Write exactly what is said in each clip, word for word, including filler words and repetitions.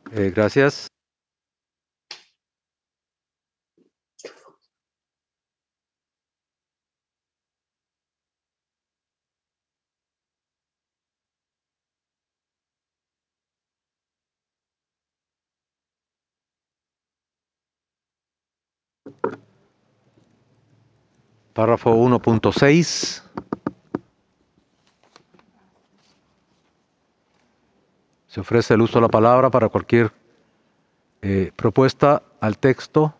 Eh, gracias. Párrafo uno punto seis. Se ofrece el uso de la palabra para cualquier eh, propuesta al texto.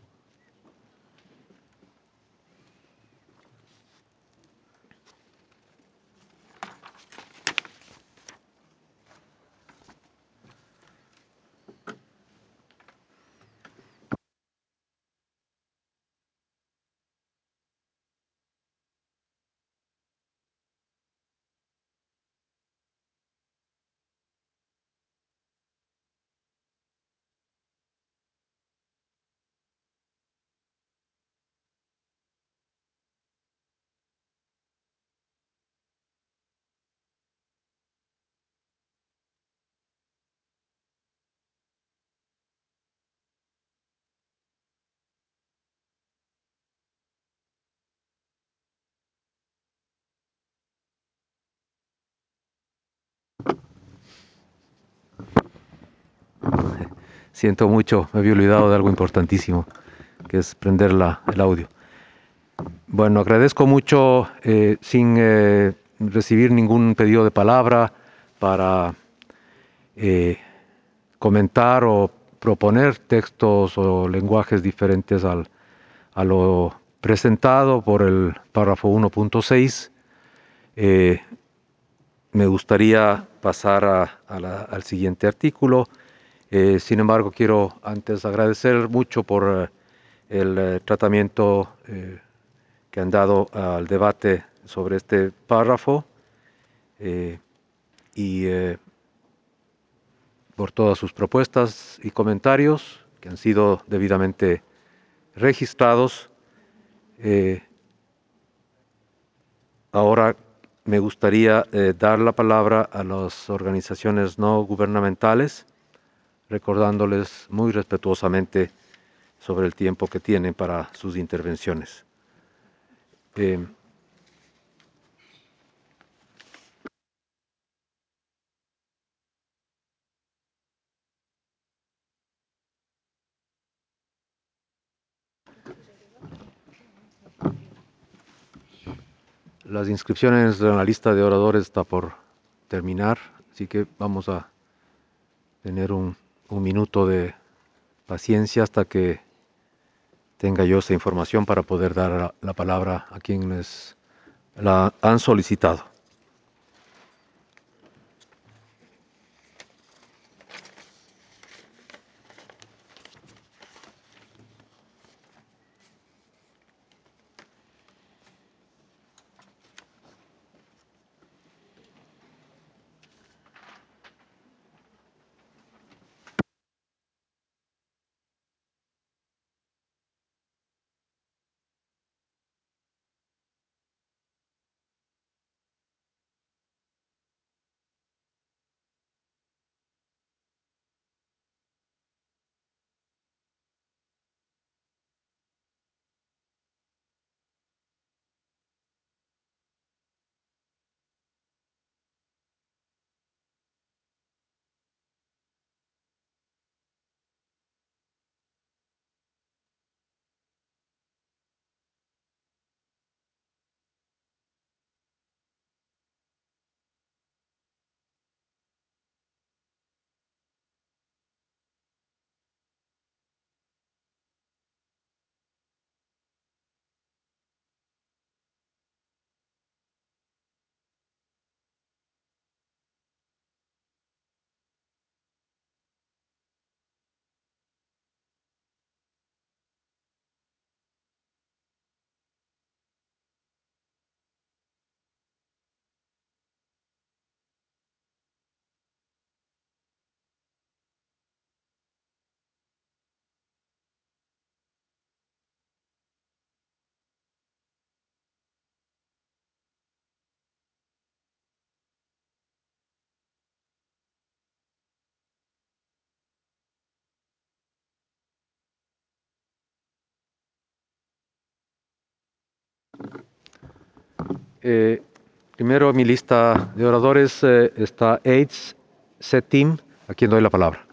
Siento mucho, me había olvidado de algo importantísimo, que es prender la, el audio. Bueno, agradezco mucho, eh, sin eh, recibir ningún pedido de palabra, para eh, comentar o proponer textos o lenguajes diferentes al, a lo presentado por el párrafo uno punto seis. Eh, me gustaría pasar a, a la, al siguiente artículo. Eh, sin embargo, quiero antes agradecer mucho por eh, el eh, tratamiento eh, que han dado al debate sobre este párrafo eh, y eh, por todas sus propuestas y comentarios que han sido debidamente registrados. Eh, ahora me gustaría eh, dar la palabra a las organizaciones no gubernamentales, recordándoles muy respetuosamente sobre el tiempo que tienen para sus intervenciones. Eh, las inscripciones en la lista de oradores está por terminar, así que vamos a tener un, un minuto de paciencia hasta que tenga yo esa información para poder dar la, la palabra a quienes la han solicitado. Eh, primero en mi lista de oradores eh, está Eitz Setim, a quien doy la palabra.